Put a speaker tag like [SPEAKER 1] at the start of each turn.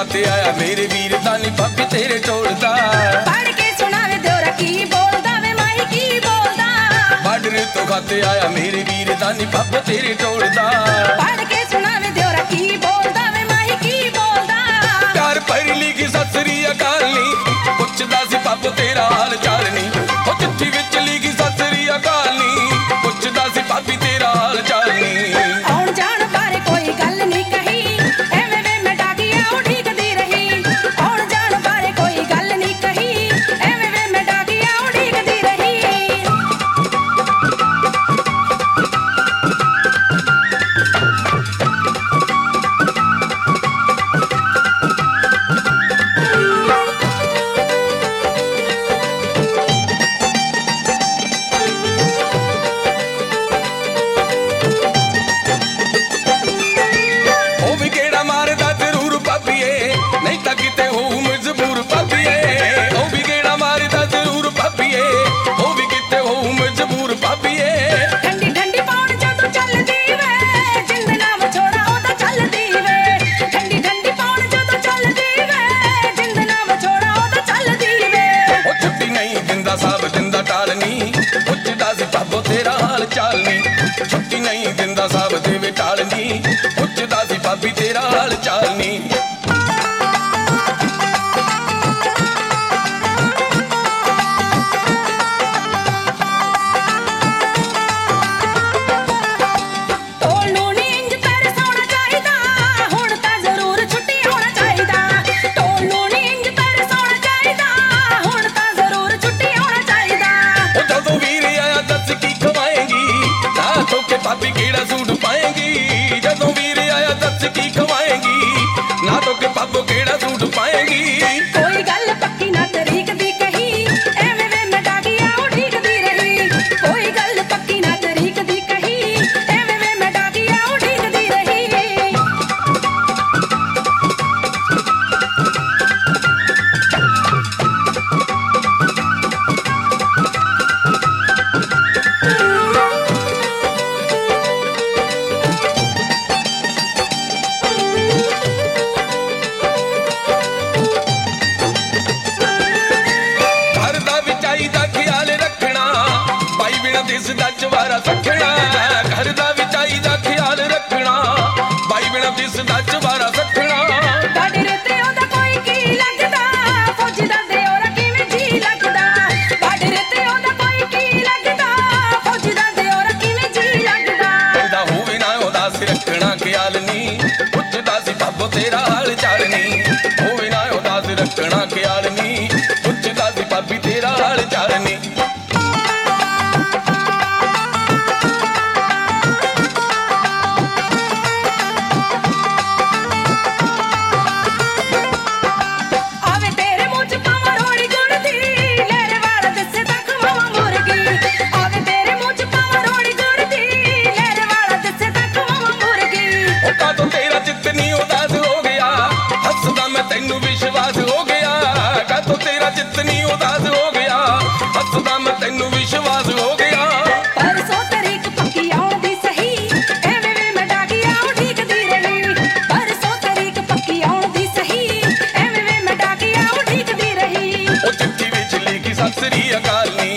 [SPEAKER 1] ਖਾਤੇ ਆਇਆ ਮੇਰੇ ਵੀਰ ਦਾ ਨੀ ਭਾਬੀ ਤੇਰੇ ਟੋਲਦਾ।
[SPEAKER 2] ਪੜ ਕੇ ਸੁਣਾਵੇ ਦਿਓਰਾ ਕੀ ਬੋਲਦਾ ਵੇ ਮਾਈ ਕੀ ਬੋਲਦਾ।
[SPEAKER 1] ਬਾਰਡਰ ਤੋਂ ਖਾਤੇ ਆਇਆ ਮੇਰੇ ਵੀਰ ਦਾ ਨੀ ਭਾਬੀ ਤੇਰੇ ਟੋਲਦਾ।
[SPEAKER 2] ਪੜ ਕੇ ਸੁਣਾਵੇ ਦਿਓਰਾ ਕੀ ਬੋਲਦਾ ਵੇ ਮਾਈ ਕੀ ਬੋਲਦਾ।
[SPEAKER 1] ਪਿਆਰ ਭਰੀ ਲਿਖੀ ਸਤਿ ਸ੍ਰੀ ਅਕਾਲ ਨੀ ਪੁੱਛਦਾ ਸੀ ਭਾਬੋ ਤੇਰਾ ਹਾਲ ਚਾਲ ਨੀ। ਉਹ ਚਿੱਠੀ ਵਿੱਚ ਲਿਖੀ ਸਤਿ ਸ੍ਰੀ ਅਕਾਲ ਨੀ ਪੁੱਛਦਾ ਸੀ ਭਾਬੀ ਤੇਰਾ ਹਾਲ ਚਾਲ ਨੀ।
[SPEAKER 2] ਆਉਣ ਜਾਣ ਬਾਰੇ ਕੋਈ ਗੱਲ ਨਹੀਂ ਕਹੀ ਐਵੇਂ ਵੇ ਮੈਂ ਡਾਕੀਆ ਉਡੀਕਦੀ ਰਹੀ। ਆਉਣ ਜਾਣ ਬਾਰੇ ਕੋਈ ਗੱਲ ਨਹੀਂ ਕਹੀ ਐਵੇਂ ਵੇ ਮੈਂ ਡਾਕੀਆ ਉਡੀਕਦੀ ਰਹੀ।
[SPEAKER 1] ਉਹ ਵੀ ਕਿਹੜਾ ਮਾਰਦਾ ਜ਼ਰੂਰ ਭਾਬੀਏ ਨਹੀਂ ਤਾਂ ਕਿਤੇ ਹੋਊ ਮਜਬੂਰ ਭਾਬੀਏ। ਉਹ ਵੀ ਕਿਹੜਾ ਮਾਰਦਾ ਜ਼ਰੂਰ ਭਾਬੀਏ ਉਹ ਵੀ ਕਿਤੇ ਹੋਊ ਮਜਬੂਰ ਭਾਬੀਏ।
[SPEAKER 2] ਠੰਡੀ ਠੰਡੀ ਪੌਣ ਜਦੋਂ ਚੱਲਦੀ ਵੇ ਜਿੰਦ ਨਾ ਵਿਛੋੜਾ ਉਹ ਤਾਂ ਚੱਲਦੀ ਵੇ। ਠੰਡੀ ਠੰਡੀ ਪੌਣ ਜਦੋਂ ਚੱਲਦੀ ਵੇ ਜਿੰਦ ਨਾ ਵਿਛੋੜਾ ਉਹ ਤਾਂ ਚੱਲਦੀ ਵੇ।
[SPEAKER 1] ਉਹ ਛੁੱਟੀ ਨਹੀਂ ਦਿੰਦਾ ਸਭ ਦਿੰਦਾ ਟਾਲਨੀ ਪੁੱਛਦਾ ਸੀ ਭਾਬੋ ਤੇਰਾ ਹਾਲ ਚਾਲ ਨੀ। ਛੁੱਟੀ ਨਹੀਂ ਦਿੰਦਾ ਸਭ ਦੇਵੇ ਟਾਲਨੀ ਪੁੱਛਦਾ ਸੀ ਭਾਬੀ ਤੇਰਾ ਹਾਲ ਚਾਲ ਨੀ।
[SPEAKER 2] ਢੋਲ ਨੂੰ ਨੀ ਇੰਜ ਤਰਸਾਉਣਾ ਚਾਹੀਦਾ ਹੁਣ ਤਾਂ ਜ਼ਰੂਰ ਛੁੱਟੀ ਹੋਣਾ ਚਾਹੀਦਾ। ਢੋਲ ਨੂੰ ਨੀ ਇੰਜ ਤਰਸਾਉਣਾ ਚਾਹੀਦਾ ਹੁਣ ਤਾਂ ਜ਼ਰੂਰ ਛੁੱਟੀ ਹੋਣਾ ਚਾਹੀਦਾ।
[SPEAKER 1] ਉਹ ਜਦੋਂ ਵੀਰ ਆਇਆ ਦੱਸ ਕੀ ਖਵਾਏਂਗੀ ਨਾ ਧੋ ਕੇ ਭਾਬੀ ਕਿਹੜਾ ਸੂਟ ਪਾਏਂਗੀ। ਜਦੋਂ ਵੀਰ ਆਇਆ ਦੱਸ ਕੀ ਖਵਾਏਂਗੀ ਨਾ ਧੋ ਕੇ ਭਾਬੋ ਕਿਹੜਾ ਸੂਟ ਪਾਏਂਗੀ।
[SPEAKER 2] ਕੋਈ ਗੱਲ ਪੱਕੀ ਨਾ ਤਰੀਕ ਦੀ ਕਹੀ ਐਵੇਂ ਵੇ ਮੈਂ ਡਾਕੀਆ ਉਡੀਕਦੀ ਰਹੀ। ਕੋਈ ਗੱਲ ਪੱਕੀ ਨਾ ਤਰੀਕ ਦੀ ਕਹੀ ਐਵੇਂ ਵੇ ਮੈਂ ਡਾਕੀਆ ਉਡੀਕਦੀ ਰਹੀ।
[SPEAKER 1] ਘਰ ਦਾ ਵੀ ਚਾਹੀਦਾ ਖਿਆਲ ਰੱਖਣਾ ਬਾਈ ਬਿਨਾਂ ਦਿਸਦਾ ਚਵਾਰਾ ਸੱਖਣਾ। ਘਰ ਦਾ ਵੀ ਚਾਹੀਦਾ ਖਿਆਲ ਰੱਖਣਾ ਬਾਈ ਬਿਨਾਂ ਦਿਸਦਾ ਚਵਾਰਾ ਸੱਖਣਾ।
[SPEAKER 2] ਬਾਰਡਰ ਤੇ ਉਹਦਾ ਕੋਈ ਕੀ ਲੱਗਦਾ ਫੌਜੀ ਦਾ ਦਿਓਰਾ ਕਿਵੇਂ ਜੀ ਲੱਗਦਾ। ਬਾਰਡਰ ਤੇ ਉਹਦਾ ਕੋਈ ਕੀ ਲੱਗਦਾ ਫੌਜੀ ਦਾ ਦਿਓਰਾ ਕਿਵੇਂ ਜੀ ਲੱਗਦਾ।
[SPEAKER 1] ਕਹਿੰਦਾ ਹੋਵੇ ਨਾ ਉਹਦਾ ਸਿਰ ਰੱਖਣਾ ਖਿਆਲ ਨੀ ਪੁੱਛਦਾ ਸੀ ਭਾਬੋ ਤੇਰਾ ਹਾਲ ਚਾਲ ਨੀ। ਹੋਵੇ ਨਾ ਉਹਦਾ ਸਿਰ ਰੱਖਣਾ ਖਿਆਲ ਨੀ ਪੁੱਛਦਾ ਸੀ ਭਾਬੀ ਤੇਰਾ ਹਾਲ ਚਾਲ ਨੀ।
[SPEAKER 2] ਆਵੇ ਤੇਰੇ ਮੂੰਹ ਚ ਪਾਵਾਂ ਰੋੜੀ ਗੁੜ ਦੀ ਲਹਿਰੇ ਵਾਲਾ ਦੱਸੇ ਤਾਂ ਖਵਾਵਾਂ ਮੁਰਗੀ। ਆਵੇ ਤੇਰੇ ਮੂੰਹ ਚ ਪਾਵਾਂ ਰੋੜੀ ਗੁੜ ਦੀ ਲਹਿਰੇ ਵਾਲਾ ਦੱਸੇ ਤਾਂ ਖਵਾਵਾਂ ਮੁਰਗੀ।
[SPEAKER 1] ਉਹ ਕਾਤੋਂ ਤੇਰਾ ਚਿੱਤ ਨੀ ਉਦਾਸ ਹੋ ਗਿਆ ਹੱਸਦਾ ਮੈਂ ਤੈਨੂੰ ਵਿਸ਼ਵਾਸ ਹੋ ਗਿਆ। ਕਾਤੋਂ ਤੇਰਾ ਚਿੱਤ ਨੀ ਉਦਾਸ ਹੋ ਗਿਆ ਹੱਸਦਾ ਮੈਂ ਤੈਨੂੰ ਵਿਸ਼ਵਾਸ ਹੋ ਗਿਆ।
[SPEAKER 2] ਪਰਸੋਂ ਤਰੀਕ ਪੱਕੀ ਆਉਣ ਦੀ ਸਹੀ ਐਵੇਂ ਵੇ ਮੈਂ ਡਾਕੀਆ ਉਡੀਕਦੀ ਰਹੀ। ਪਰਸੋਂ ਤਰੀਕ ਪੱਕੀ ਆਉਣ ਦੀ ਸਹੀ ਐਵੇਂ ਵੇ ਮੈਂ ਡਾਕੀਆ ਉਡੀਕਦੀ ਰਹੀ।
[SPEAKER 1] ਉਹ ਚਿੱਠੀ ਵਿੱਚ ਲਿਖੀ ਸਤਿ ਸ੍ਰੀ ਅਕਾਲ ਨੀ